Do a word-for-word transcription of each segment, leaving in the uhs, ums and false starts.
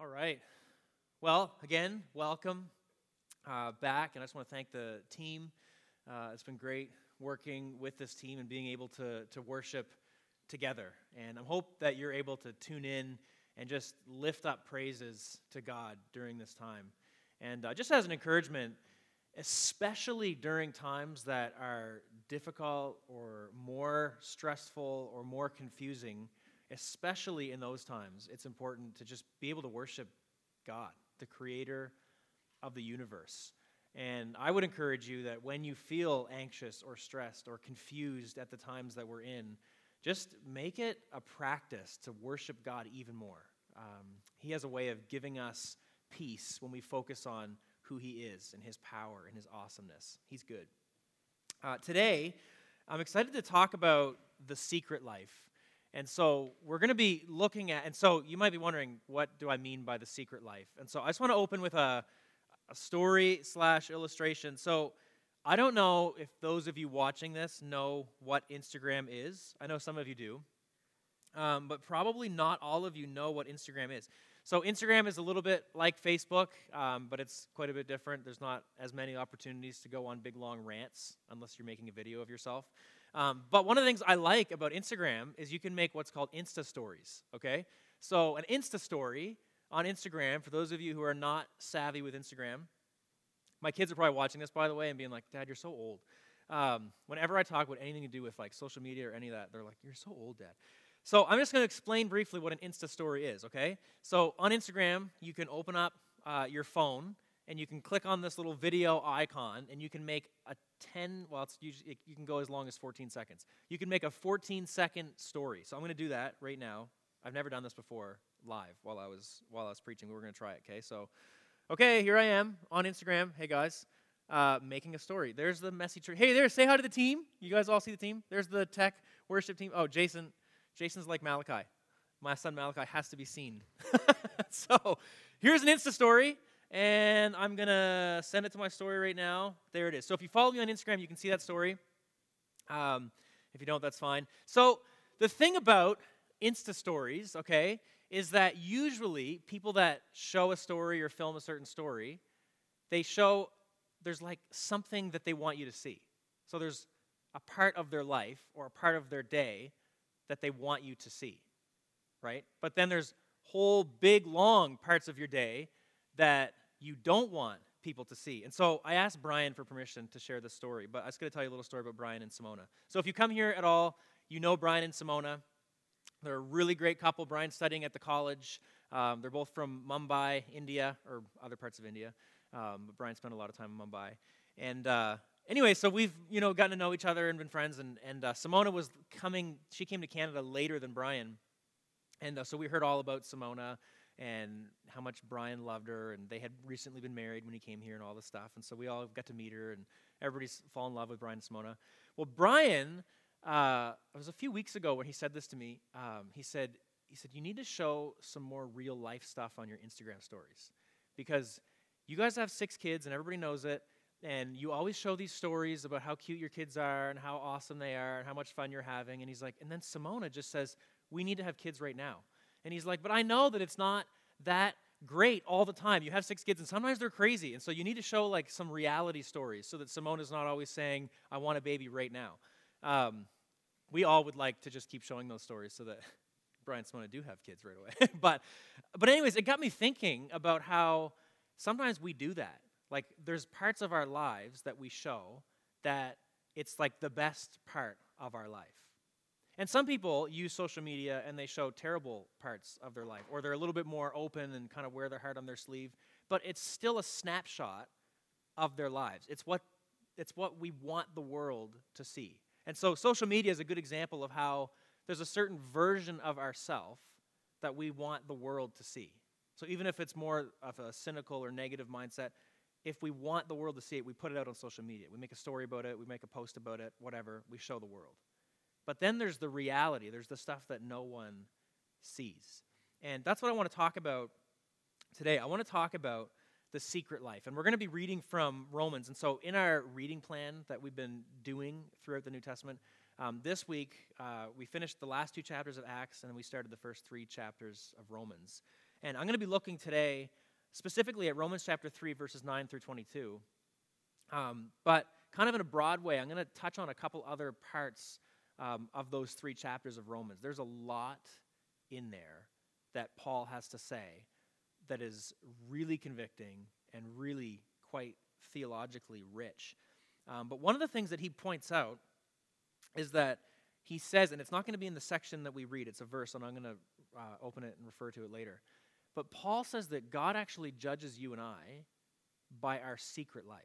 All right. Well, again, welcome uh, back, and I just want to thank the team. Uh, it's been great working with this team and being able to to worship together. And I hope that you're able to tune in and just lift up praises to God during this time. And uh, just as an encouragement, especially during times that are difficult or more stressful or more confusing, especially in those times, it's important to just be able to worship God, the creator of the universe. And I would encourage you that when you feel anxious or stressed or confused at the times that we're in, just make it a practice to worship God even more. Um, he has a way of giving us peace when we focus on who he is and his power and his awesomeness. He's good. Uh, today, I'm excited to talk about the secret life. And so we're going to be looking at, and so you might be wondering, what do I mean by the secret life? And so I just want to open with a, a story slash illustration. So I don't know if those of you watching this know what Instagram is. I know some of you do. Um, but probably not all of you know what Instagram is. So Instagram is a little bit like Facebook, um, but it's quite a bit different. There's not as many opportunities to go on big, long rants unless you're making a video of yourself. Um, but one of the things I like about Instagram is you can make what's called Insta Stories, okay? So an Insta Story on Instagram, for those of you who are not savvy with Instagram, my kids are probably watching this, by the way, and being like, Dad, you're so old. Um, whenever I talk about anything to do with like social media or any of that, they're like, you're so old, Dad. So I'm just going to explain briefly what an Insta Story is, okay? So on Instagram, you can open up uh, your phone, and you can click on this little video icon, and you can make a ten, well, it's usually, you can go as long as fourteen seconds. You can make a fourteen-second story. So I'm going to do that right now. I've never done this before live while I was while I was preaching. We were going to try it, okay? So, okay, here I am on Instagram. Hey, guys, uh, making a story. There's the messy tree. Hey, there, say hi to the team. You guys all see the team? There's the tech worship team. Oh, Jason. Jason's like Malachi. My son Malachi has to be seen. So here's an Insta story, and I'm going to send it to my story right now. There it is. So if you follow me on Instagram, you can see that story. Um, if you don't, that's fine. So the thing about Insta stories, okay, is that usually people that show a story or film a certain story, they show there's like something that they want you to see. So there's a part of their life or a part of their day that they want you to see, right? But then there's whole big, long parts of your day that you don't want people to see. And so I asked Brian for permission to share this story, but I was going to tell you a little story about Brian and Simona. So if you come here at all, you know Brian and Simona. They're a really great couple. Brian's studying at the college. Um, they're both from Mumbai, India, or other parts of India. Um, but Brian spent a lot of time in Mumbai. And uh, Anyway, so we've, you know, gotten to know each other and been friends, and, and uh, Simona was coming, she came to Canada later than Brian, and uh, so we heard all about Simona and how much Brian loved her, and they had recently been married when he came here and all this stuff, and so we all got to meet her, and everybody's fallen in love with Brian and Simona. Well, Brian, uh, it was a few weeks ago when he said this to me, um, he said, he said, you need to show some more real life stuff on your Instagram stories, because you guys have six kids, and everybody knows it, and you always show these stories about how cute your kids are and how awesome they are and how much fun you're having. And he's like, and then Simona just says, we need to have kids right now. And he's like, but I know that it's not that great all the time. You have six kids, and sometimes they're crazy. And so you need to show like some reality stories so that Simona's not always saying, I want a baby right now. Um, we all would like to just keep showing those stories so that Brian and Simona do have kids right away. but, but anyways, it got me thinking about how sometimes we do that. Like, there's parts of our lives that we show that it's like the best part of our life. And some people use social media and they show terrible parts of their life, or they're a little bit more open and kind of wear their heart on their sleeve, but it's still a snapshot of their lives. It's what, it's what we want the world to see. And so social media is a good example of how there's a certain version of ourself that we want the world to see. So even if it's more of a cynical or negative mindset, if we want the world to see it, we put it out on social media. We make a story about it, we make a post about it, whatever, we show the world. But then there's the reality, there's the stuff that no one sees. And that's what I want to talk about today. I want to talk about the secret life. And we're going to be reading from Romans. And so in our reading plan that we've been doing throughout the New Testament, um, this week uh, we finished the last two chapters of Acts, and then we started the first three chapters of Romans. And I'm going to be looking today specifically at Romans chapter three, verses nine through twenty-two. Um, but kind of in a broad way, I'm going to touch on a couple other parts um, of those three chapters of Romans. There's a lot in there that Paul has to say that is really convicting and really quite theologically rich. Um, but one of the things that he points out is that he says, and it's not going to be in the section that we read, it's a verse, and I'm going to uh, open it and refer to it later. But Paul says that God actually judges you and I by our secret life.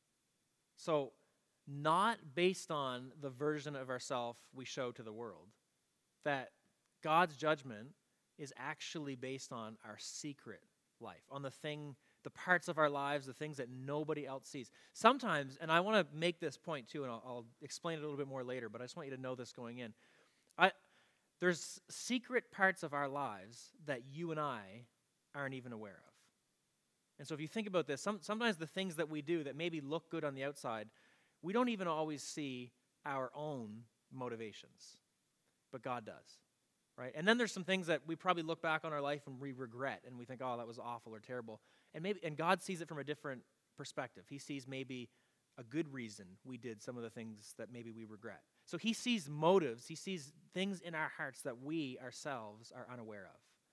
So, not based on the version of ourselves we show to the world. That God's judgment is actually based on our secret life, on the thing, the parts of our lives, the things that nobody else sees. Sometimes, and I want to make this point too, and I'll, I'll explain it a little bit more later, but I just want you to know this going in. I, there's secret parts of our lives that you and I aren't even aware of. And so if you think about this, some, sometimes the things that we do that maybe look good on the outside, we don't even always see our own motivations, but God does, right? And then there's some things that we probably look back on our life and we regret, and we think, oh, that was awful or terrible. And maybe, and God sees it from a different perspective. He sees maybe a good reason we did some of the things that maybe we regret. So he sees motives, he sees things in our hearts that we ourselves are unaware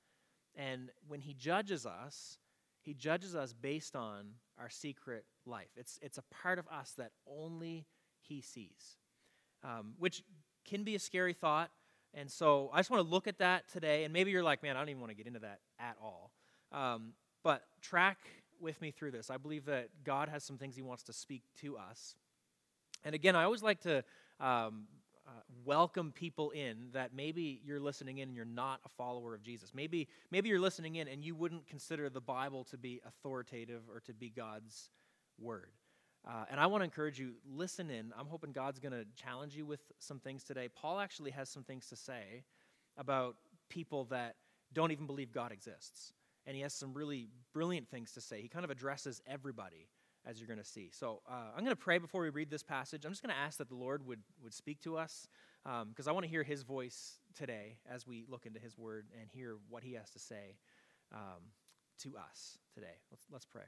of. And when he judges us, he judges us based on our secret life. It's, it's a part of us that only he sees, um, which can be a scary thought. And so I just want to look at that today. And maybe you're like, man, I don't even want to get into that at all. Um, but track with me through this. I believe that God has some things he wants to speak to us. And again, I always like to um, uh, welcome people in that maybe you're listening in and you're not a follower of Jesus. Maybe, maybe you're listening in and you wouldn't consider the Bible to be authoritative or to be God's word. Uh, and I want to encourage you, listen in. I'm hoping God's going to challenge you with some things today. Paul actually has some things to say about people that don't even believe God exists. And he has some really brilliant things to say. He kind of addresses everybody, as you're going to see. So uh, I'm going to pray before we read this passage. I'm just going to ask that the Lord would, would speak to us, because um, I want to hear his voice today as we look into his word and hear what he has to say um, to us today. Let's, let's pray.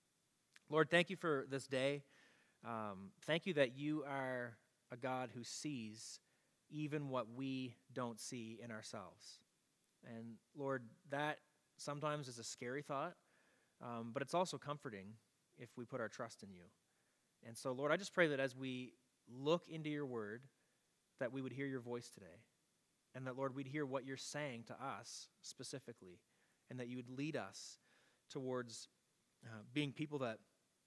Lord, thank you for this day. Um, thank you that you are a God who sees even what we don't see in ourselves. And Lord, that sometimes is a scary thought, um, but it's also comforting if we put our trust in you. And so, Lord, I just pray that as we look into your word, that we would hear your voice today, and that, Lord, we'd hear what you're saying to us specifically, and that you would lead us towards uh, being people that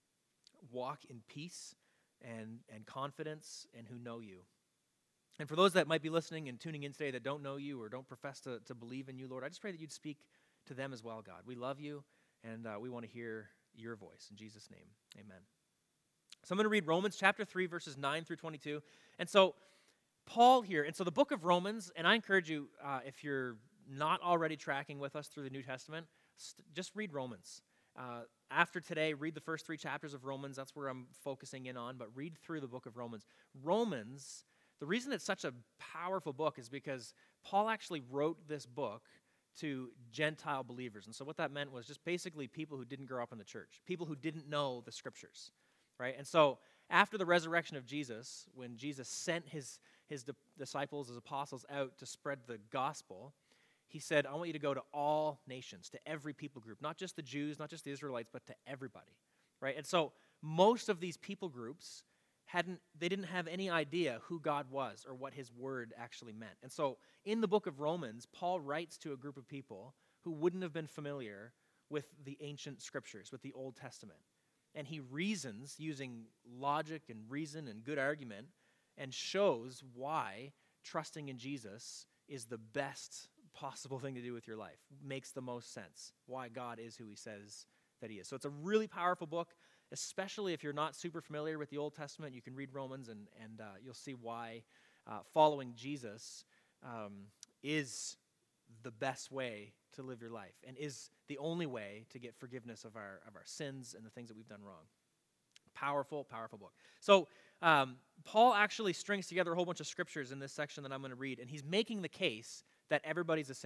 walk in peace and, and confidence and who know you. And for those that might be listening and tuning in today that don't know you or don't profess to, to believe in you, Lord, I just pray that you'd speak to them as well, God. We love you, and uh, we want to hear your voice. In Jesus' name, amen. So I'm going to read Romans chapter three, verses nine through twenty-two. And so Paul here, and so the book of Romans, and I encourage you, uh, if you're not already tracking with us through the New Testament, st- just read Romans. Uh, after today, read the first three chapters of Romans. That's where I'm focusing in on, but read through the book of Romans. Romans, the reason it's such a powerful book is because Paul actually wrote this book to Gentile believers. And so what that meant was just basically people who didn't grow up in the church, people who didn't know the scriptures, right? And so after the resurrection of Jesus, when Jesus sent his, his di- disciples, his apostles out to spread the gospel, he said, I want you to go to all nations, to every people group, not just the Jews, not just the Israelites, but to everybody, right? And so most of these people groups hadn't, they didn't have any idea who God was or what his word actually meant. And so in the book of Romans, Paul writes to a group of people who wouldn't have been familiar with the ancient scriptures, with the Old Testament. And he reasons using logic and reason and good argument and shows why trusting in Jesus is the best possible thing to do with your life, makes the most sense, why God is who he says that he is. So it's a really powerful book, especially if you're not super familiar with the Old Testament. You can read Romans and, and uh, you'll see why uh, following Jesus um, is the best way to live your life and is the only way to get forgiveness of our, of our sins and the things that we've done wrong. Powerful, powerful book. So um, Paul actually strings together a whole bunch of scriptures in this section that I'm going to read, and he's making the case that everybody's a sinner.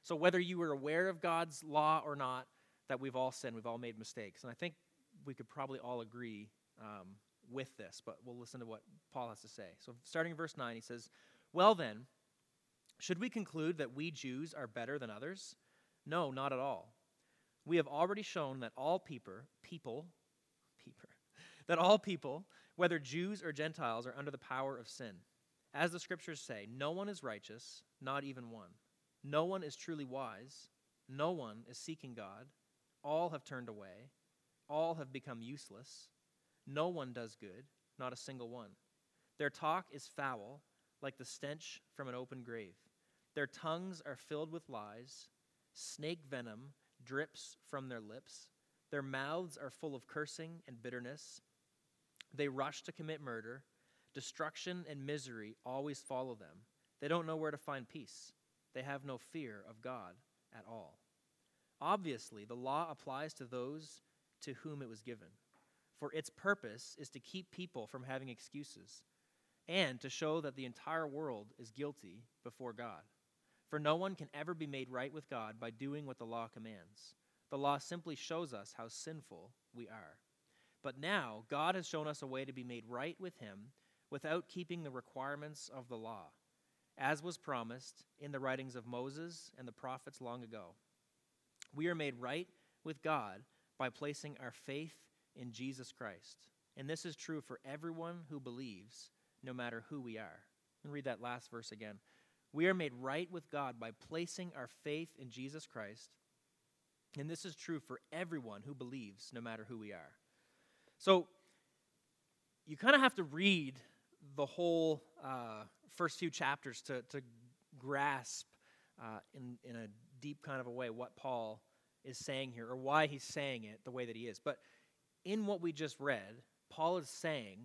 So whether you were aware of God's law or not, that we've all sinned, we've all made mistakes. And I think we could probably all agree um, with this, but we'll listen to what Paul has to say. So starting in verse nine, he says, "Well then, should we conclude that we Jews are better than others? No, not at all. We have already shown that all people, people, people, that all people, whether Jews or Gentiles, are under the power of sin. As the scriptures say, no one is righteous, not even one. No one is truly wise. No one is seeking God. All have turned away. All have become useless. No one does good, not a single one. Their talk is foul, like the stench from an open grave. Their tongues are filled with lies. Snake venom drips from their lips. Their mouths are full of cursing and bitterness. They rush to commit murder. Destruction and misery always follow them. They don't know where to find peace. They have no fear of God at all. Obviously, the law applies to those to whom it was given, for its purpose is to keep people from having excuses and to show that the entire world is guilty before God. For no one can ever be made right with God by doing what the law commands. The law simply shows us how sinful we are. But now God has shown us a way to be made right with him without keeping the requirements of the law, as was promised in the writings of Moses and the prophets long ago. We are made right with God by placing our faith in Jesus Christ. And this is true for everyone who believes, no matter who we are. And read that last verse again. We are made right with God by placing our faith in Jesus Christ. And this is true for everyone who believes, no matter who we are. So you kind of have to read the whole uh, first few chapters to, to grasp uh, in, in a deep kind of a way what Paul is saying here, or why he's saying it the way that he is. But in what we just read, Paul is saying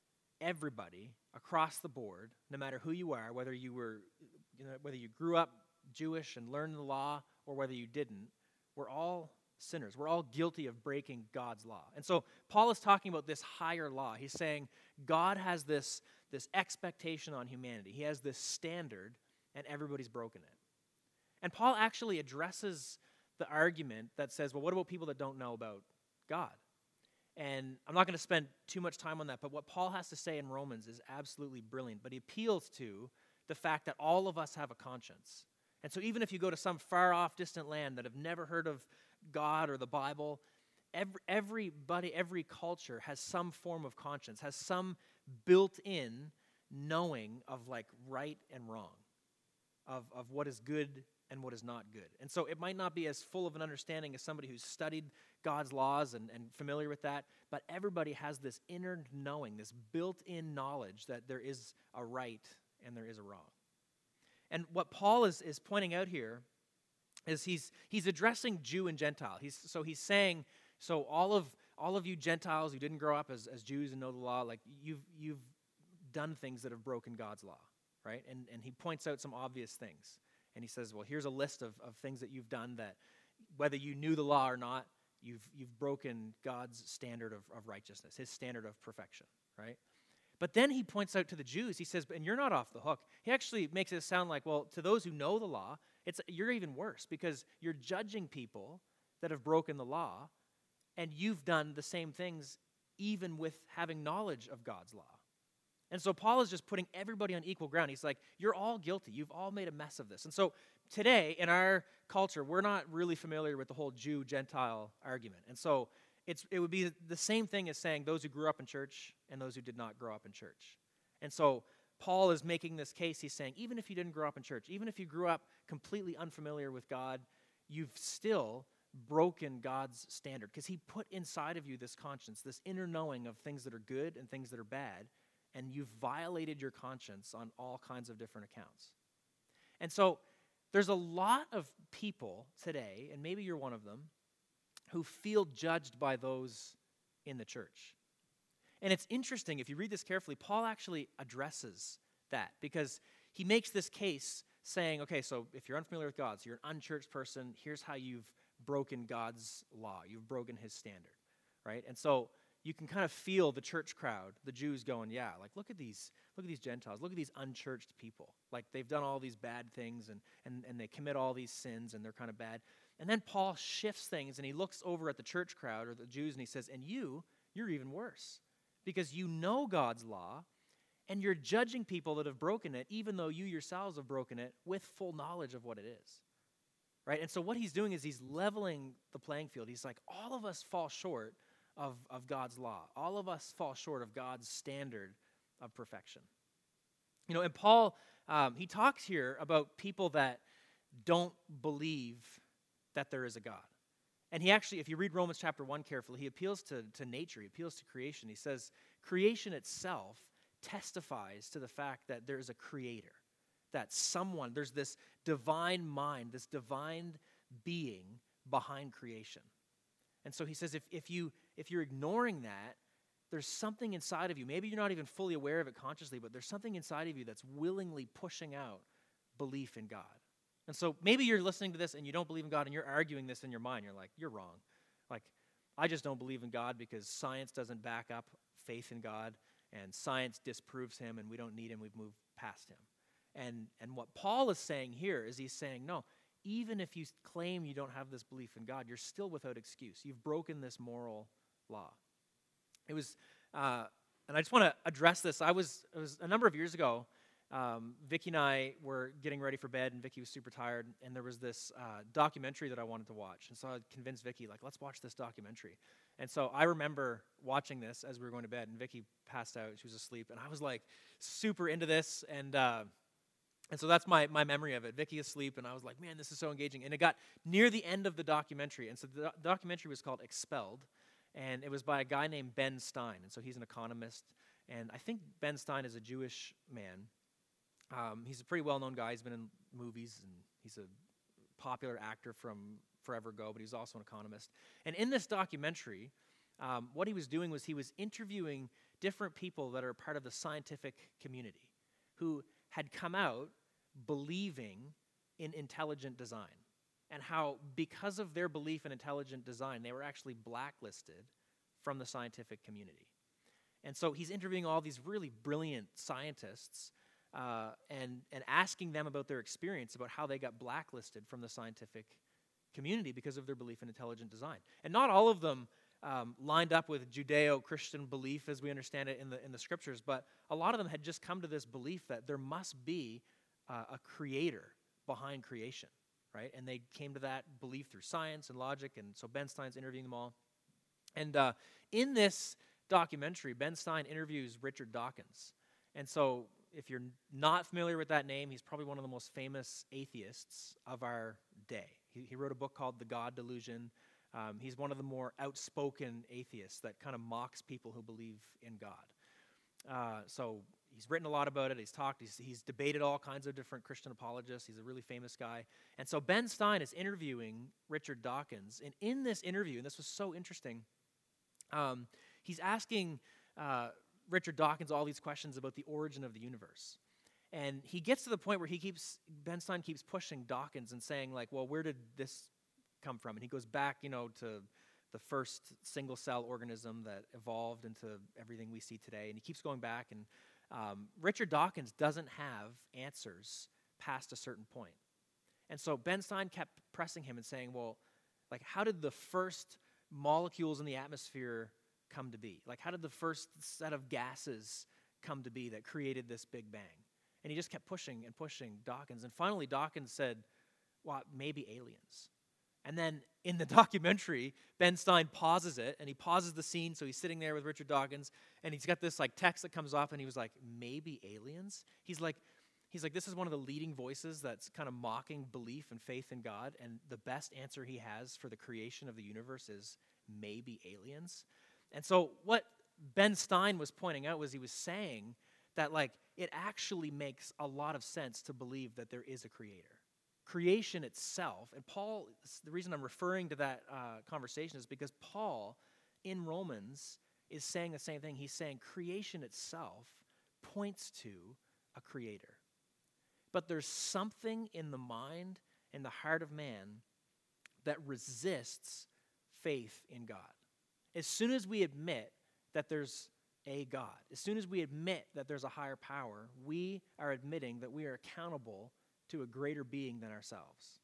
everybody across the board, no matter who you are, whether you were, you know, whether you grew up Jewish and learned the law, or whether you didn't, we're all sinners. We're all guilty of breaking God's law. And so Paul is talking about this higher law. He's saying God has this, this expectation on humanity. He has this standard, and everybody's broken it. And Paul actually addresses the argument that says, well, what about people that don't know about God? And I'm not going to spend too much time on that, but what Paul has to say in Romans is absolutely brilliant. But he appeals to the fact that all of us have a conscience. And so even if you go to some far-off, distant land that have never heard of God or the Bible, every, everybody, every culture has some form of conscience, has some built-in knowing of like right and wrong, of, of what is good and what is not good. And so it might not be as full of an understanding as somebody who's studied God's laws and, and familiar with that, but everybody has this inner knowing, this built-in knowledge that there is a right and there is a wrong. And what Paul is, is pointing out here is he's he's addressing Jew and Gentile. He's so he's saying, so all of all of you Gentiles who didn't grow up as, as Jews and know the law, like you've you've done things that have broken God's law, right? And and he points out some obvious things. And he says, well, here's a list of, of things that you've done that, whether you knew the law or not, you've you've broken God's standard of, of righteousness, his standard of perfection, right? But then he points out to the Jews, he says, and you're not off the hook. He actually makes it sound like, well, to those who know the law, it's you're even worse because you're judging people that have broken the law, and you've done the same things even with having knowledge of God's law. And so Paul is just putting everybody on equal ground. He's like, you're all guilty. You've all made a mess of this. And so today, in our culture, we're not really familiar with the whole Jew-Gentile argument. And so it's it would be the same thing as saying those who grew up in church and those who did not grow up in church. And so Paul is making this case. He's saying, even if you didn't grow up in church, even if you grew up completely unfamiliar with God, you've still broken God's standard because he put inside of you this conscience, this inner knowing of things that are good and things that are bad, and you've violated your conscience on all kinds of different accounts. And so there's a lot of people today, and maybe you're one of them, who feel judged by those in the church. And it's interesting, if you read this carefully, Paul actually addresses that because he makes this case saying, okay, so if you're unfamiliar with God, so you're an unchurched person, here's how you've broken God's law. You've broken his standard, right? And so you can kind of feel the church crowd, the Jews going, yeah, like look at these, look at these Gentiles, look at these unchurched people. Like they've done all these bad things and, and, and they commit all these sins and they're kind of bad. And then Paul shifts things and he looks over at the church crowd or the Jews and he says, and you, you're even worse because you know God's law and you're judging people that have broken it even though you yourselves have broken it with full knowledge of what it is. Right? And so what he's doing is he's leveling the playing field. He's like, all of us fall short of, of God's law. All of us fall short of God's standard of perfection. You know, and Paul, um, he talks here about people that don't believe that there is a God. And he actually, if you read Romans chapter one carefully, he appeals to, to nature, he appeals to creation. He says, creation itself testifies to the fact that there is a creator, that someone, there's this divine mind, this divine being behind creation. And so he says, if, if, you, if you're ignoring that, there's something inside of you. Maybe you're not even fully aware of it consciously, but there's something inside of you that's willingly pushing out belief in God. And so maybe you're listening to this and you don't believe in God and you're arguing this in your mind. You're like, you're wrong. Like, I just don't believe in God because science doesn't back up faith in God and science disproves him and we don't need him. We've moved past him. And, and what Paul is saying here is he's saying, no, even if you claim you don't have this belief in God, you're still without excuse. You've broken this moral law. It was, uh, and I just want to address this. I was, it was a number of years ago, um, Vicki and I were getting ready for bed, and Vicki was super tired, and there was this uh, documentary that I wanted to watch. And so I convinced Vicki, like, let's watch this documentary. And so I remember watching this as we were going to bed, and Vicki passed out. She was asleep, and I was, like, super into this, and uh, and so that's my, my memory of it. Vicki asleep, and I was like, man, this is so engaging. And it got near the end of the documentary, and so the do- documentary was called Expelled. And it was by a guy named Ben Stein. And so he's an economist. And I think Ben Stein is a Jewish man. Um, he's a pretty well-known guy. He's been in movies, and he's a popular actor from forever ago, but he's also an economist. And in this documentary, um, what he was doing was he was interviewing different people that are part of the scientific community who had come out believing in intelligent design. And how, because of their belief in intelligent design, they were actually blacklisted from the scientific community. And so he's interviewing all these really brilliant scientists uh, and, and asking them about their experience, about how they got blacklisted from the scientific community because of their belief in intelligent design. And not all of them um, lined up with Judeo-Christian belief as we understand it in the, in the scriptures, but a lot of them had just come to this belief that there must be uh, a creator behind creation. Right, and they came to that belief through science and logic, and so Ben Stein's interviewing them all. And uh, in this documentary, Ben Stein interviews Richard Dawkins. And so if you're not familiar with that name, he's probably one of the most famous atheists of our day. He, he wrote a book called The God Delusion. Um, he's one of the more outspoken atheists that kind of mocks people who believe in God. Uh, so he's written a lot about it. He's talked. He's, he's debated all kinds of different Christian apologists. He's a really famous guy. And so Ben Stein is interviewing Richard Dawkins. And in this interview, and this was so interesting, um, he's asking uh, Richard Dawkins all these questions about the origin of the universe. And he gets to the point where he keeps, Ben Stein keeps pushing Dawkins and saying, like, well, where did this come from? And he goes back, you know, to the first single-cell organism that evolved into everything we see today. And he keeps going back, and um, Richard Dawkins doesn't have answers past a certain point. And so Ben Stein kept pressing him and saying, well, like, how did the first molecules in the atmosphere come to be? Like, how did the first set of gases come to be that created this Big Bang? And he just kept pushing and pushing Dawkins. And finally, Dawkins said, well, maybe aliens. And then in the documentary, Ben Stein pauses it, and he pauses the scene, so he's sitting there with Richard Dawkins, and he's got this like text that comes off, and he was like, maybe aliens? He's like, he's like, this is one of the leading voices that's kind of mocking belief and faith in God, and the best answer he has for the creation of the universe is maybe aliens. And so what Ben Stein was pointing out was he was saying that like it actually makes a lot of sense to believe that there is a creator. Creation itself, and Paul, the reason I'm referring to that uh, conversation is because Paul in Romans is saying the same thing. He's saying creation itself points to a creator. But there's something in the mind and the heart of man that resists faith in God. As soon as we admit that there's a God. As soon as we admit that there's a higher power, we are admitting that we are accountable to a greater being than ourselves.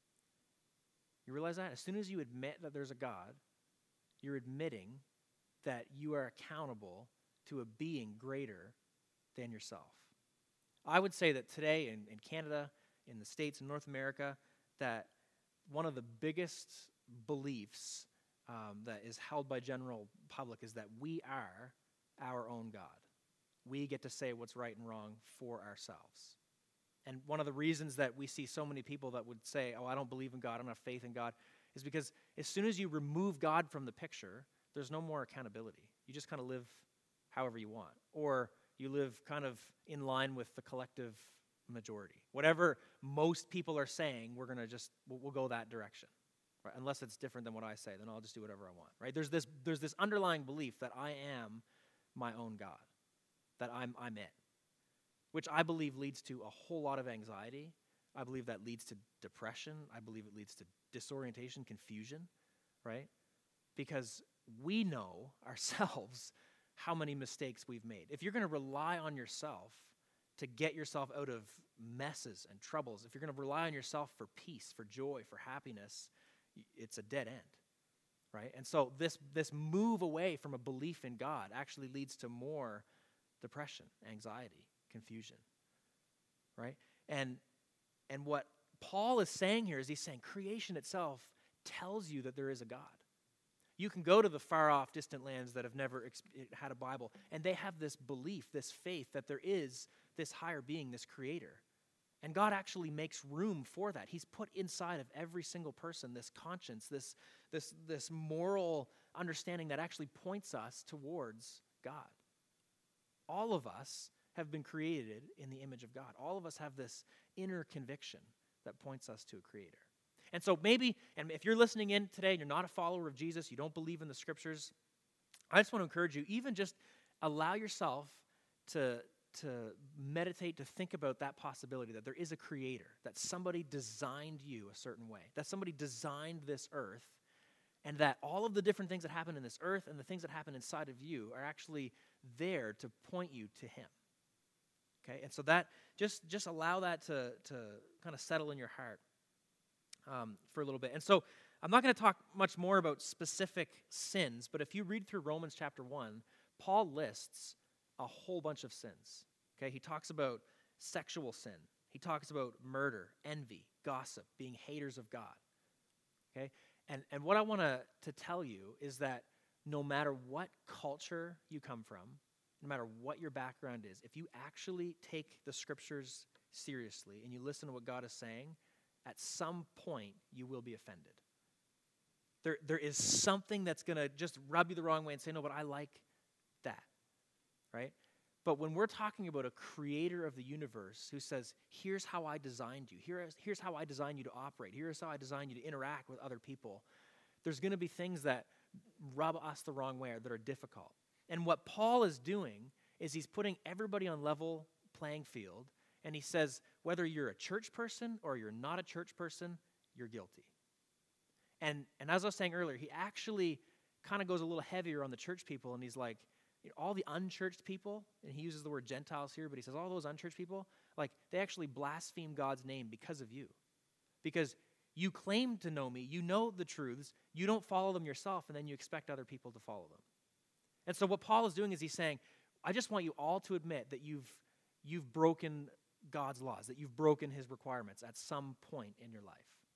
You realize that? As soon as you admit that there's a God, you're admitting that you are accountable to a being greater than yourself. I would say that today in, in Canada, in the States, in North America, that one of the biggest beliefs um, that is held by general public is that we are our own God. We get to say what's right and wrong for ourselves. And one of the reasons that we see so many people that would say, oh, I don't believe in God, I don't have faith in God, is because as soon as you remove God from the picture, there's no more accountability. You just kind of live however you want. Or you live kind of in line with the collective majority. Whatever most people are saying, we're going to just, we'll, we'll go that direction. Right? Unless it's different than what I say, then I'll just do whatever I want. Right? There's this, there's this underlying belief that I am my own God, that I'm, I'm it, which I believe leads to a whole lot of anxiety. I believe that leads to depression. I believe it leads to disorientation, confusion, right? Because we know ourselves how many mistakes we've made. If you're going to rely on yourself to get yourself out of messes and troubles, if you're going to rely on yourself for peace, for joy, for happiness, it's a dead end, right? And so this, this move away from a belief in God actually leads to more depression, anxiety, confusion, right? And, and what Paul is saying here is he's saying creation itself tells you that there is a God. You can go to the far-off, distant lands that have never exp- had a Bible, and they have this belief, this faith that there is this higher being, this creator. And God actually makes room for that. He's put inside of every single person this conscience, this, this, this moral understanding that actually points us towards God. All of us have been created in the image of God. All of us have this inner conviction that points us to a creator. And so maybe, and if you're listening in today and you're not a follower of Jesus, you don't believe in the scriptures, I just want to encourage you, even just allow yourself to, to meditate, to think about that possibility that there is a creator, that somebody designed you a certain way, that somebody designed this earth, and that all of the different things that happen in this earth and the things that happen inside of you are actually there to point you to him. Okay, and so that, just, just allow that to, to kind of settle in your heart. Um, for a little bit. And so I'm not going to talk much more about specific sins, but if you read through Romans chapter one, Paul lists a whole bunch of sins. Okay, he talks about sexual sin. He talks about murder, envy, gossip, being haters of God. Okay, and, and what I want to to tell you is that no matter what culture you come from, no matter what your background is, if you actually take the scriptures seriously and you listen to what God is saying, at some point, you will be offended. There, there is something that's going to just rub you the wrong way and say, no, but I like that, right? But when we're talking about a creator of the universe who says, here's how I designed you, Here is, here's how I designed you to operate, here's how I designed you to interact with other people, there's going to be things that rub us the wrong way or that are difficult. And what Paul is doing is he's putting everybody on level playing field. And he says, whether you're a church person or you're not a church person, you're guilty. And, and as I was saying earlier, he actually kind of goes a little heavier on the church people, and he's like, you know, all the unchurched people, and he uses the word Gentiles here, but he says all those unchurched people, like, they actually blaspheme God's name because of you. Because you claim to know me, you know the truths, you don't follow them yourself, and then you expect other people to follow them. And so what Paul is doing is he's saying, I just want you all to admit that you've you've broken God's laws, that you've broken his requirements at some point in your life.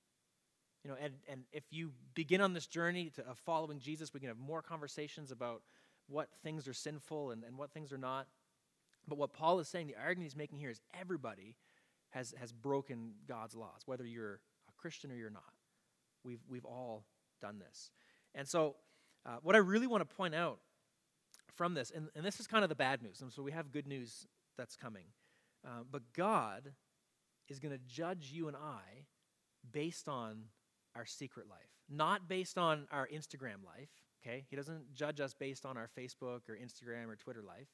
You know, and, and if you begin on this journey to, of following Jesus, we can have more conversations about what things are sinful and, and what things are not. But what Paul is saying, the argument he's making here is everybody has, has broken God's laws, whether you're a Christian or you're not. We've, we've all done this. And so uh, what I really want to point out from this, and, and this is kind of the bad news, and so we have good news that's coming. Uh, but God is going to judge you and I based on our secret life, not based on our Instagram life, okay? He doesn't judge us based on our Facebook or Instagram or Twitter life.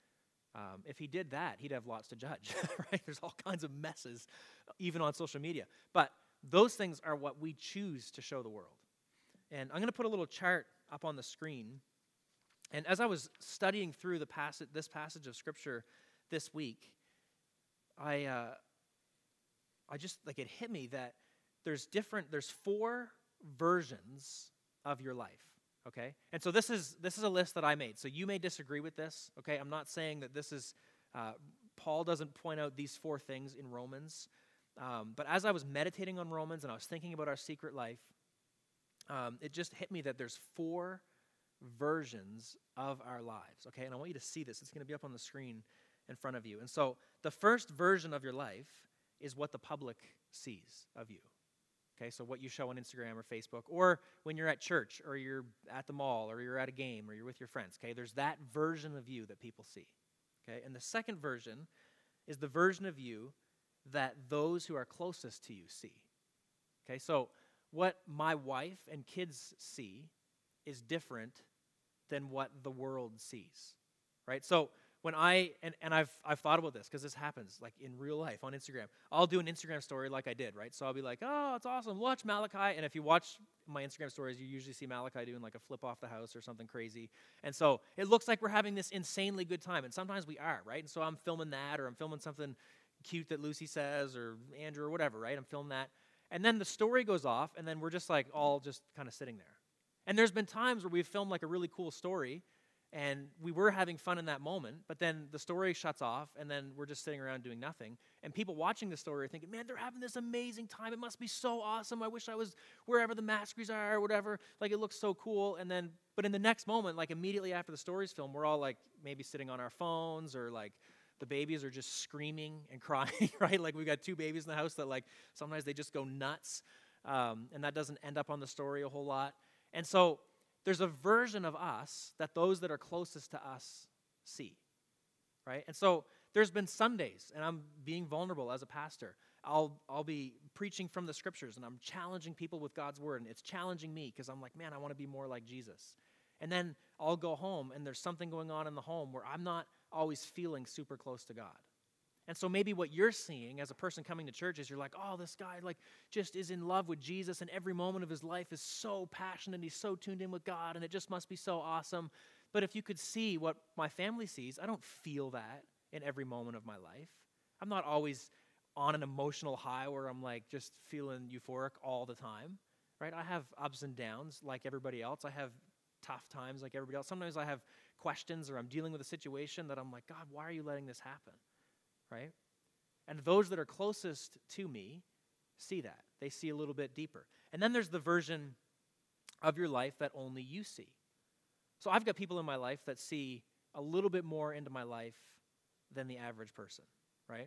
Um, if he did that, he'd have lots to judge, right? There's all kinds of messes, even on social media. But those things are what we choose to show the world. And I'm going to put a little chart up on the screen And as I was studying through the passage, this passage of Scripture this week, I, uh, I just, like, it hit me that there's different, there's four versions of your life, okay? And so this is this is a list that I made. So you may disagree with this, okay? I'm not saying that this is, uh, Paul doesn't point out these four things in Romans. Um, but as I was meditating on Romans and I was thinking about our secret life, um, it just hit me that there's four versions of our lives, okay? And I want you to see this. It's going to be up on the screen in front of you. And so the first version of your life is what the public sees of you, okay? So what you show on Instagram or Facebook, or when you're at church, or you're at the mall, or you're at a game, or you're with your friends, okay? There's that version of you that people see, okay? And the second version is the version of you that those who are closest to you see, okay? So what my wife and kids see is different than what the world sees, right? So when I, and, and I've I've thought about this because this happens like in real life on Instagram. I'll do an Instagram story like I did, right? So I'll be like, oh, it's awesome, watch Malachi. And if you watch my Instagram stories, you usually see Malachi doing like a flip off the house or something crazy. And so it looks like we're having this insanely good time. And sometimes we are, right? And so I'm filming that, or I'm filming something cute that Lucy says, or Andrew, or whatever, right? I'm filming that. And then the story goes off, and then we're just like all just kind of sitting there. And there's been times where we've filmed like a really cool story, and we were having fun in that moment, but then the story shuts off, and then we're just sitting around doing nothing. And people watching the story are thinking, man, they're having this amazing time. It must be so awesome. I wish I was wherever the Maskries are or whatever. Like, it looks so cool. And then, but in the next moment, like immediately after the story's filmed, we're all like maybe sitting on our phones, or like the babies are just screaming and crying, right? Like, we've got two babies in the house that like sometimes they just go nuts, um, and that doesn't end up on the story a whole lot. And so there's a version of us that those that are closest to us see, right? And so there's been Sundays, and I'm being vulnerable as a pastor. I'll I'll be preaching from the Scriptures, and I'm challenging people with God's Word, and it's challenging me because I'm like, man, I want to be more like Jesus. And then I'll go home, and there's something going on in the home where I'm not always feeling super close to God. And so maybe what you're seeing as a person coming to church is you're like, oh, this guy like just is in love with Jesus, and every moment of his life is so passionate, he's so tuned in with God, and it just must be so awesome. But if you could see what my family sees, I don't feel that in every moment of my life. I'm not always on an emotional high where I'm like just feeling euphoric all the time, right? I have ups and downs like everybody else. I have tough times like everybody else. Sometimes I have questions, or I'm dealing with a situation that I'm like, God, why are you letting this happen? Right? And those that are closest to me see that. They see a little bit deeper. And then there's the version of your life that only you see. So I've got people in my life that see a little bit more into my life than the average person, right?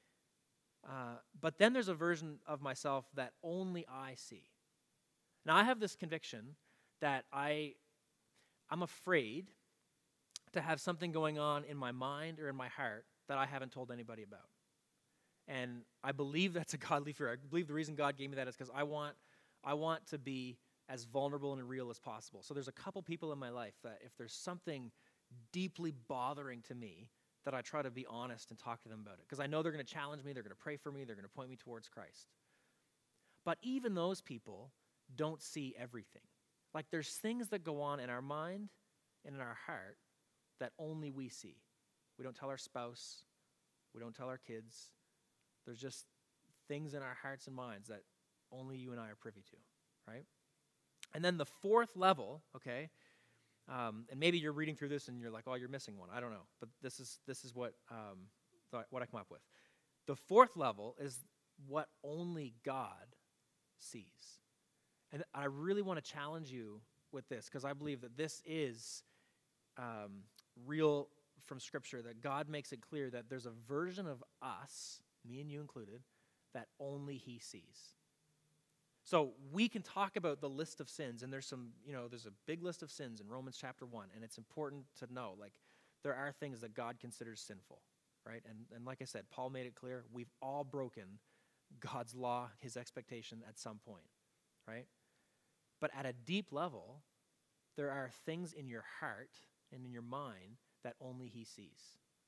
Uh, but then there's a version of myself that only I see. Now, I have this conviction that I, I'm afraid to have something going on in my mind or in my heart that I haven't told anybody about. And I believe that's a godly fear. I believe the reason God gave me that is because I want, I want to be as vulnerable and real as possible. So there's a couple people in my life that if there's something deeply bothering to me, that I try to be honest and talk to them about it. Because I know they're going to challenge me, they're going to pray for me, they're going to point me towards Christ. But even those people don't see everything. Like, there's things that go on in our mind and in our heart that only we see. We don't tell our spouse. We don't tell our kids. There's just things in our hearts and minds that only you and I are privy to, right? And then the fourth level, okay, um, and maybe you're reading through this and you're like, oh, you're missing one. I don't know. But this is this is what, um, th- what I come up with. The fourth level is what only God sees. And I really want to challenge you with this, because I believe that this is um, real from Scripture, that God makes it clear that there's a version of us, me and you included, that only He sees. So we can talk about the list of sins, and there's some, you know, there's a big list of sins in Romans chapter one, and it's important to know, like, there are things that God considers sinful, right? And, and like I said, Paul made it clear, we've all broken God's law, His expectation at some point, right? But at a deep level, there are things in your heart and in your mind that only He sees.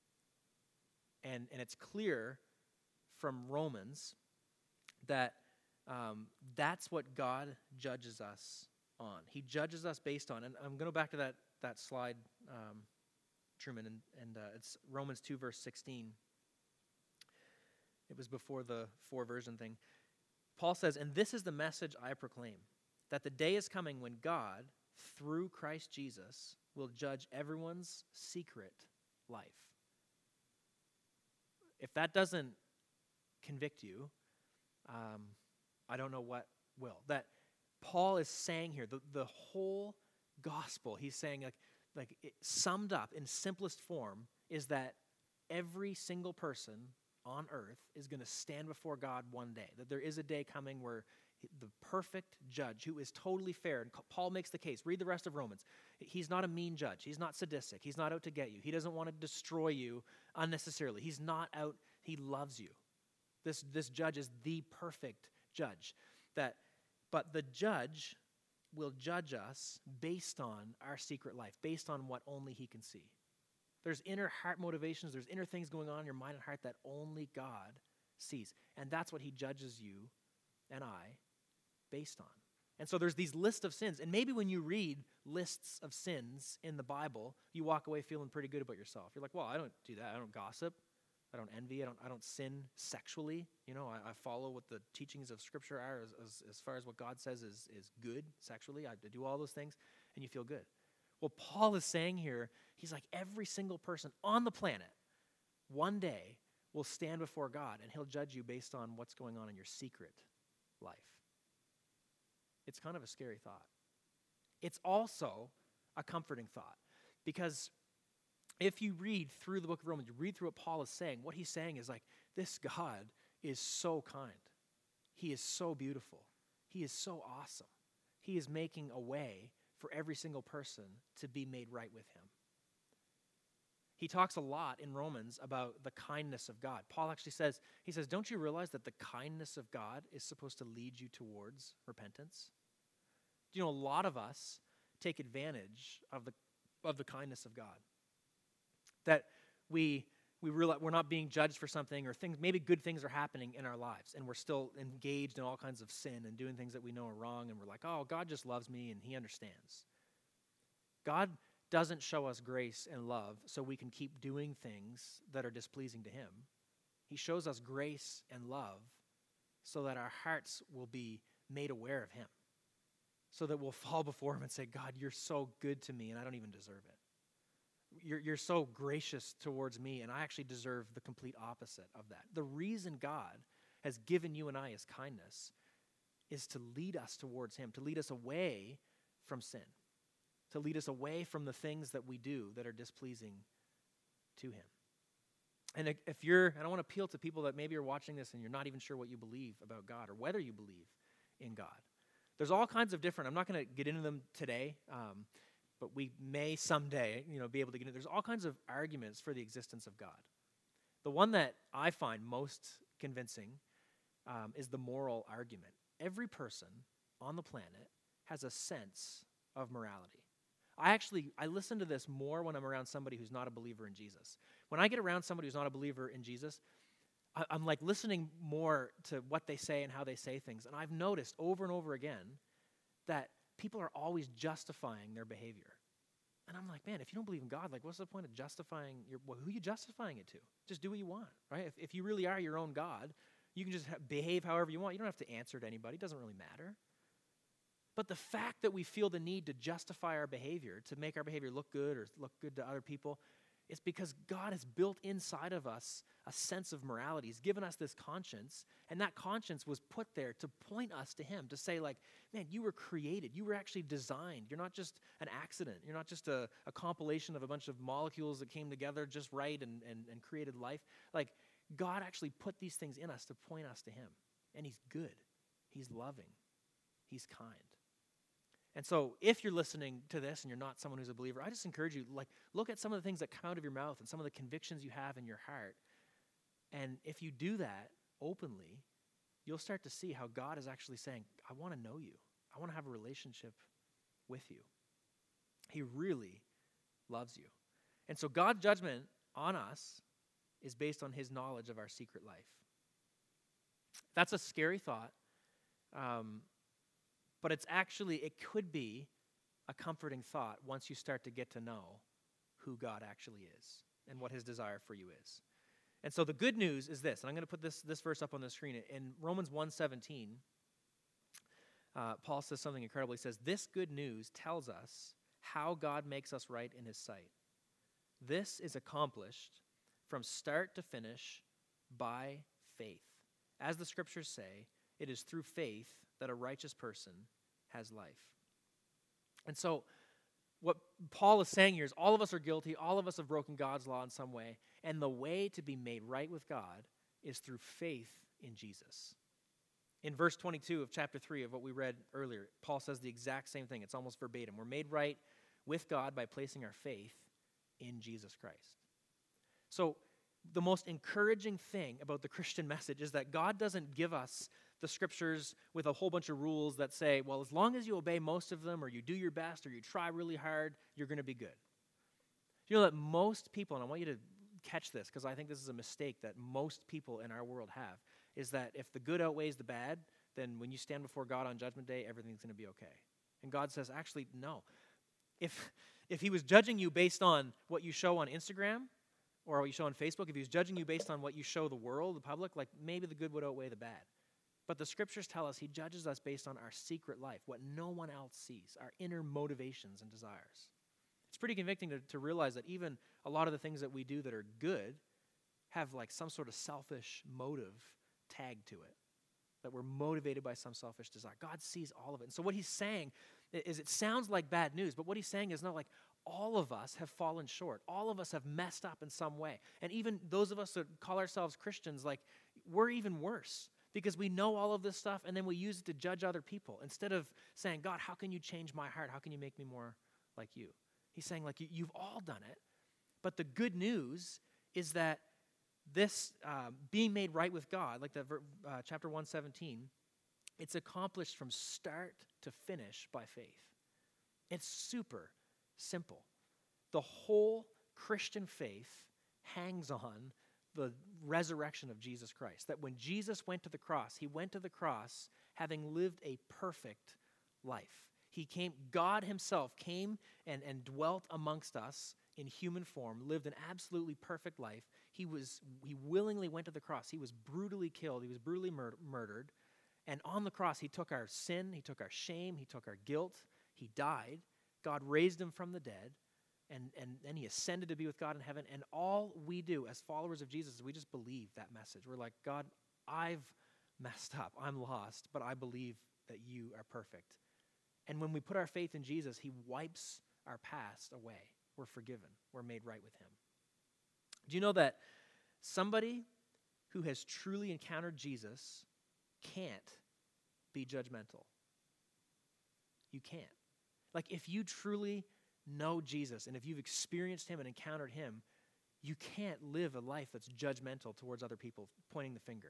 And, and it's clear from Romans that um, that's what God judges us on. He judges us based on, and I'm going to go back to that, that slide um, Truman, and, and uh, it's Romans two, verse sixteen. It was before the four version thing. Paul says, "And this is the message I proclaim, that the day is coming when God, through Christ Jesus, will judge everyone's secret life." If that doesn't convict you, um, I don't know what will. That Paul is saying here, the, the whole gospel, he's saying, like, like it, summed up in simplest form, is that every single person on earth is going to stand before God one day. That there is a day coming where the perfect judge, who is totally fair, and Paul makes the case. Read the rest of Romans. He's not a mean judge. He's not sadistic. He's not out to get you. He doesn't want to destroy you unnecessarily. He's not out. He loves you. This, this judge is the perfect judge. That, but the judge will judge us based on our secret life, based on what only he can see. There's inner heart motivations. There's inner things going on in your mind and heart that only God sees. And that's what he judges you and I based on. And so there's these lists of sins. And maybe when you read lists of sins in the Bible, you walk away feeling pretty good about yourself. You're like, well, I don't do that. I don't gossip. I don't envy. I don't I don't sin sexually. You know, I, I follow what the teachings of Scripture are as, as, as far as what God says is, is good sexually. I do all those things, and you feel good. Well, Paul is saying here, he's like, every single person on the planet one day will stand before God, and he'll judge you based on what's going on in your secret life. It's kind of a scary thought. It's also a comforting thought, because if you read through the book of Romans, you read through what Paul is saying, what he's saying is like, this God is so kind. He is so beautiful. He is so awesome. He is making a way for every single person to be made right with him. He talks a lot in Romans about the kindness of God. Paul actually says, he says, don't you realize that the kindness of God is supposed to lead you towards repentance? Do you know, a lot of us take advantage of the of the kindness of God. That we we realize we're not being judged for something, or things, maybe good things are happening in our lives, and we're still engaged in all kinds of sin and doing things that we know are wrong, and we're like, oh, God just loves me and he understands. God doesn't show us grace and love so we can keep doing things that are displeasing to him. He shows us grace and love so that our hearts will be made aware of him, so that we'll fall before him and say, God, you're so good to me and I don't even deserve it. You're, you're so gracious towards me, and I actually deserve the complete opposite of that. The reason God has given you and I his kindness is to lead us towards him, to lead us away from sin, to lead us away from the things that we do that are displeasing to him. And if you're, and I want to appeal to people that maybe are watching this and you're not even sure what you believe about God or whether you believe in God. There's all kinds of different, I'm not going to get into them today, um, but we may someday, you know, be able to get into. There's all kinds of arguments for the existence of God. The one that I find most convincing um, is the moral argument. Every person on the planet has a sense of morality. I actually, I listen to this more when I'm around somebody who's not a believer in Jesus. When I get around somebody who's not a believer in Jesus, I, I'm like listening more to what they say and how they say things. And I've noticed over and over again that people are always justifying their behavior. And I'm like, man, if you don't believe in God, like, what's the point of justifying your, well, who are you justifying it to? Just do what you want, right? If, if you really are your own God, you can just ha- behave however you want. You don't have to answer to anybody. It doesn't really matter. But the fact that we feel the need to justify our behavior, to make our behavior look good or look good to other people, is because God has built inside of us a sense of morality. He's given us this conscience, and that conscience was put there to point us to him, to say like, man, you were created. You were actually designed. You're not just an accident. You're not just a, a compilation of a bunch of molecules that came together just right and, and, and created life. Like, God actually put these things in us to point us to him, and he's good. He's loving. He's kind. And so if you're listening to this and you're not someone who's a believer, I just encourage you, like, look at some of the things that come out of your mouth and some of the convictions you have in your heart. And if you do that openly, you'll start to see how God is actually saying, I want to know you. I want to have a relationship with you. He really loves you. And so God's judgment on us is based on his knowledge of our secret life. That's a scary thought. Um, But it's actually, it could be a comforting thought once you start to get to know who God actually is and what his desire for you is. And so the good news is this, and I'm going to put this, this verse up on the screen. In Romans one seventeen, uh, Paul says something incredible. He says, this good news tells us how God makes us right in his sight. This is accomplished from start to finish by faith. As the scriptures say, it is through faith that a righteous person has life. And so what Paul is saying here is all of us are guilty. All of us have broken God's law in some way. And the way to be made right with God is through faith in Jesus. In verse twenty-two of chapter three of what we read earlier, Paul says the exact same thing. It's almost verbatim. We're made right with God by placing our faith in Jesus Christ. So the most encouraging thing about the Christian message is that God doesn't give us the scriptures with a whole bunch of rules that say, well, as long as you obey most of them or you do your best or you try really hard, you're going to be good. You know that most people, and I want you to catch this because I think this is a mistake that most people in our world have, is that if the good outweighs the bad, then when you stand before God on Judgment Day, everything's going to be okay. And God says, actually, no. If, if he was judging you based on what you show on Instagram or what you show on Facebook, if he was judging you based on what you show the world, the public, like maybe the good would outweigh the bad. But the scriptures tell us he judges us based on our secret life, what no one else sees, our inner motivations and desires. It's pretty convicting to, to realize that even a lot of the things that we do that are good have like some sort of selfish motive tagged to it, that we're motivated by some selfish desire. God sees all of it. And so what he's saying is it sounds like bad news, but what he's saying is no, like all of us have fallen short. All of us have messed up in some way. And even those of us that call ourselves Christians, like we're even worse. Because we know all of this stuff, and then we use it to judge other people. Instead of saying, God, how can you change my heart? How can you make me more like you? He's saying, like, you, you've all done it. But the good news is that this uh, being made right with God, like the uh, chapter one seventeen, it's accomplished from start to finish by faith. It's super simple. The whole Christian faith hangs on the resurrection of Jesus Christ. That when Jesus went to the cross, he went to the cross having lived a perfect life. He came, God himself came and, and dwelt amongst us in human form, lived an absolutely perfect life. He was he willingly went to the cross. He was brutally killed. He was brutally mur- murdered. And on the cross, he took our sin, he took our shame, he took our guilt. He died. God raised him from the dead. And, and then he ascended to be with God in heaven. And all we do as followers of Jesus is we just believe that message. We're like, God, I've messed up. I'm lost, but I believe that you are perfect. And when we put our faith in Jesus, he wipes our past away. We're forgiven. We're made right with him. Do you know that somebody who has truly encountered Jesus can't be judgmental? You can't. Like if you truly know Jesus, and if you've experienced him and encountered him, you can't live a life that's judgmental towards other people, pointing the finger.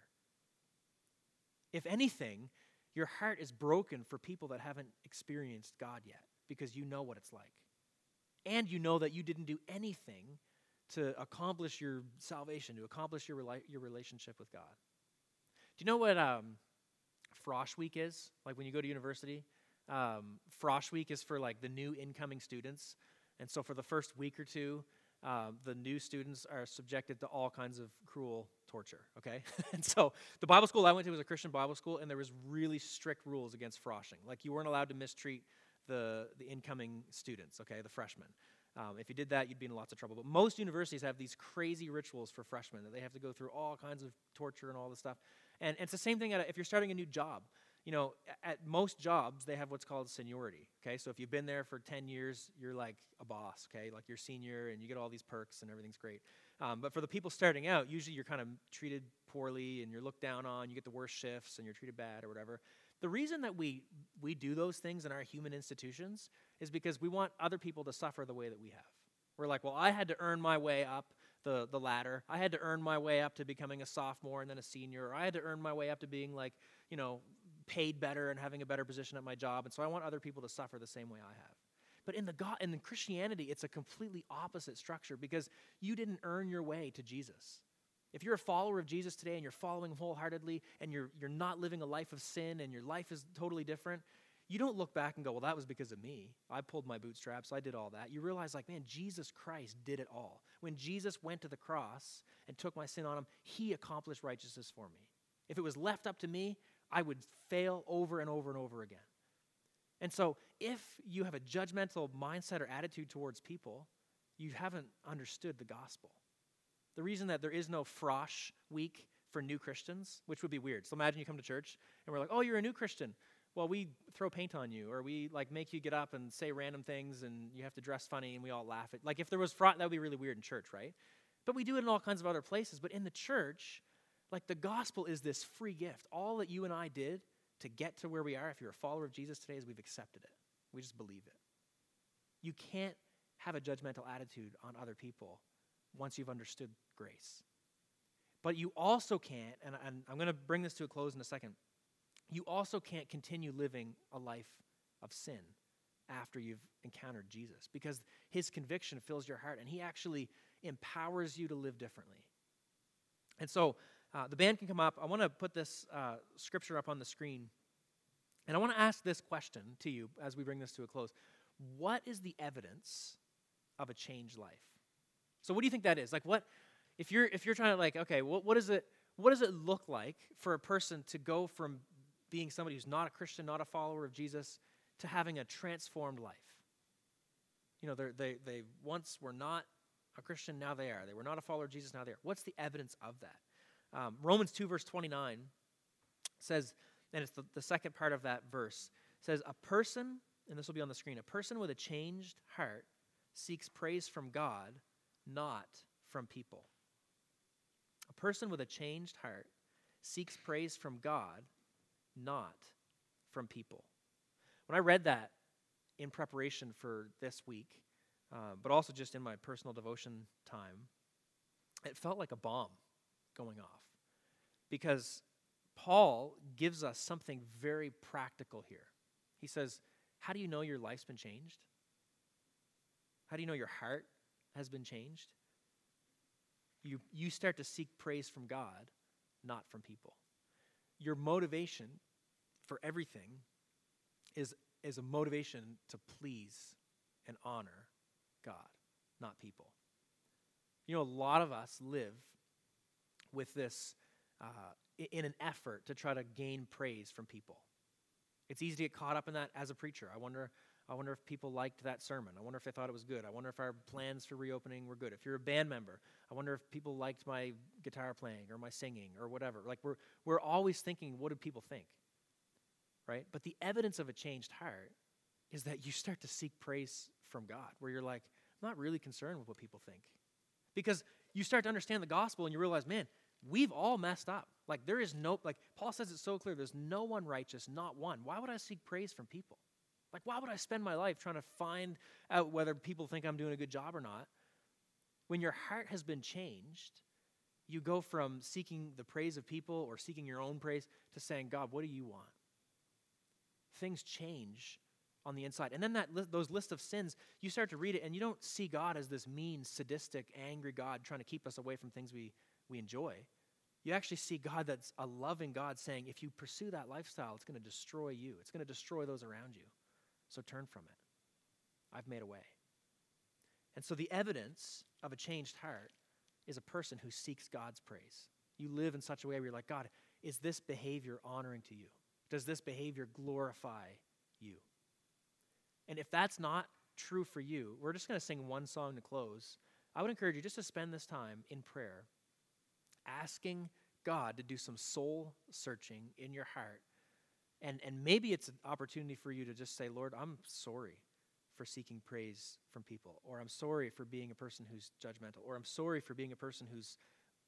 If anything, your heart is broken for people that haven't experienced God yet, because you know what it's like. And you know that you didn't do anything to accomplish your salvation, to accomplish your, rela- your relationship with God. Do you know what um, Frosh Week is? Like when you go to university? Um, Frosh Week is for like the new incoming students. And so for the first week or two, uh, the new students are subjected to all kinds of cruel torture, okay? And so the Bible school I went to was a Christian Bible school, and there was really strict rules against froshing. Like you weren't allowed to mistreat the, the incoming students, okay, the freshmen. Um, if you did that, you'd be in lots of trouble. But most universities have these crazy rituals for freshmen that they have to go through all kinds of torture and all this stuff. And, and it's the same thing at a, if you're starting a new job. You know, at most jobs, they have what's called seniority, okay? So if you've been there for ten years, you're like a boss, okay? Like you're senior and you get all these perks and everything's great. Um, but for the people starting out, usually you're kind of treated poorly and you're looked down on, you get the worst shifts and you're treated bad or whatever. The reason that we, we do those things in our human institutions is because we want other people to suffer the way that we have. We're like, well, I had to earn my way up the, the ladder. I had to earn my way up to becoming a sophomore and then a senior. Or I had to earn my way up to being like, you know, paid better and having a better position at my job, and so I want other people to suffer the same way I have. But in the God, in the Christianity, it's a completely opposite structure because you didn't earn your way to Jesus. If you're a follower of Jesus today and you're following him wholeheartedly and you're you're not living a life of sin and your life is totally different, you don't look back and go, well, that was because of me. I pulled my bootstraps. I did all that. You realize, like, man, Jesus Christ did it all. When Jesus went to the cross and took my sin on him, he accomplished righteousness for me. If it was left up to me, I would fail over and over and over again. And so if you have a judgmental mindset or attitude towards people, you haven't understood the gospel. The reason that there is no Frosh week for new Christians, which would be weird. So imagine you come to church and we're like, oh, you're a new Christian. Well, we throw paint on you, or we like make you get up and say random things and you have to dress funny and we all laugh at. Like if there was fraud, that would be really weird in church, right? But we do it in all kinds of other places. But in the church, like the gospel is this free gift. All that you and I did to get to where we are, if you're a follower of Jesus today, is we've accepted it. We just believe it. You can't have a judgmental attitude on other people once you've understood grace. But you also can't, and, and I'm going to bring this to a close in a second, you also can't continue living a life of sin after you've encountered Jesus, because his conviction fills your heart and he actually empowers you to live differently. And so uh, the band can come up. I want to put this uh, scripture up on the screen, and I want to ask this question to you as we bring this to a close. What is the evidence of a changed life? So what do you think that is? Like what, if you're if you're trying to like, okay, what, what is it, what does it look like for a person to go from being somebody who's not a Christian, not a follower of Jesus, to having a transformed life? You know, they they once were not a Christian, now they are. They were not a follower of Jesus, now they are. What's the evidence of that? Um, Romans two, verse twenty-nine says, and it's the, the second part of that verse, says, a person, and this will be on the screen, a person with a changed heart seeks praise from God, not from people. A person with a changed heart seeks praise from God, not from people. When I read that in preparation for this week, uh, but also just in my personal devotion time, it felt like a bomb going off. Because Paul gives us something very practical here. He says, how do you know your life's been changed? How do you know your heart has been changed? You, you start to seek praise from God, not from people. Your motivation for everything is, is a motivation to please and honor God, not people. You know, a lot of us live with this uh, in an effort to try to gain praise from people. It's easy to get caught up in that as a preacher. I wonder, I wonder if people liked that sermon. I wonder if they thought it was good. I wonder if our plans for reopening were good. If you're a band member, I wonder if people liked my guitar playing or my singing or whatever. Like we're we're always thinking, what do people think? Right? But the evidence of a changed heart is that you start to seek praise from God, where you're like, I'm not really concerned with what people think. Because you start to understand the gospel and you realize, man, we've all messed up. Like there is no, like Paul says it so clear, there's no one righteous, not one. Why would I seek praise from people? Like why would I spend my life trying to find out whether people think I'm doing a good job or not? When your heart has been changed, you go from seeking the praise of people or seeking your own praise to saying, God, what do you want? Things change on the inside. And then that li- those list of sins, you start to read it and you don't see God as this mean, sadistic, angry God trying to keep us away from things we, we enjoy. You actually see God that's a loving God saying, if you pursue that lifestyle, it's going to destroy you. It's going to destroy those around you. So turn from it. I've made a way. And so the evidence of a changed heart is a person who seeks God's praise. You live in such a way where you're like, God, is this behavior honoring to you? Does this behavior glorify you? And if that's not true for you, we're just going to sing one song to close. I would encourage you just to spend this time in prayer, asking God to do some soul searching in your heart. And, and maybe it's an opportunity for you to just say, Lord, I'm sorry for seeking praise from people, or I'm sorry for being a person who's judgmental, or I'm sorry for being a person who's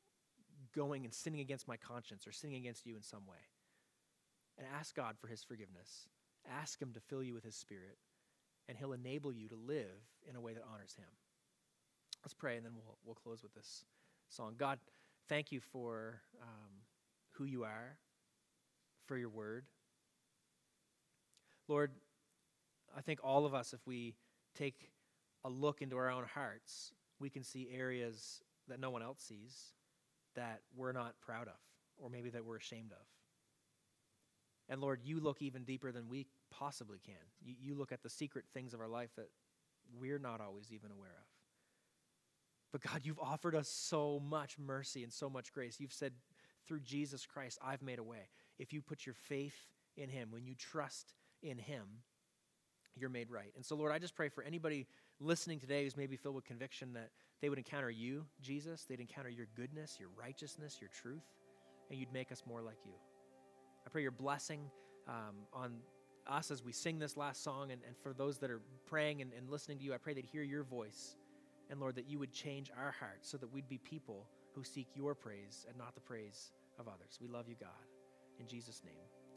going and sinning against my conscience or sinning against you in some way. And ask God for his forgiveness. Ask him to fill you with his Spirit, and he'll enable you to live in a way that honors him. Let's pray, and then we'll we'll close with this song. God, thank you for um, who you are, for your word. Lord, I think all of us, if we take a look into our own hearts, we can see areas that no one else sees that we're not proud of, or maybe that we're ashamed of. And Lord, you look even deeper than we possibly can. You, you look at the secret things of our life that we're not always even aware of. But God, you've offered us so much mercy and so much grace. You've said, through Jesus Christ, I've made a way. If you put your faith in him, when you trust in him, you're made right. And so, Lord, I just pray for anybody listening today who's maybe filled with conviction that they would encounter you, Jesus. They'd encounter your goodness, your righteousness, your truth, and you'd make us more like you. I pray your blessing um, on us as we sing this last song, and, and for those that are praying and, and listening to you, I pray they'd hear your voice. And Lord, that you would change our hearts so that we'd be people who seek your praise and not the praise of others. We love you, God. In Jesus' name.